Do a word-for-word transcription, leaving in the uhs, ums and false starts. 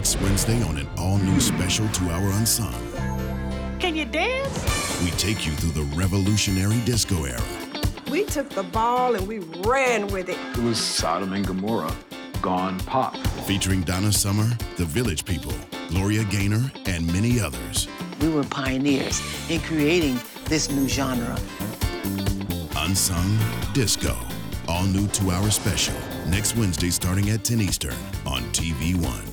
Next Wednesday on an all-new special two-hour Unsung. Can you dance? We take you through the revolutionary disco era. We took the ball and we ran with it. It was Sodom and Gomorrah gone pop. Featuring Donna Summer, The Village People, Gloria Gaynor, and many others. We were pioneers in creating this new genre. Unsung Disco. All new two-hour special. Next Wednesday starting at ten Eastern on T V One.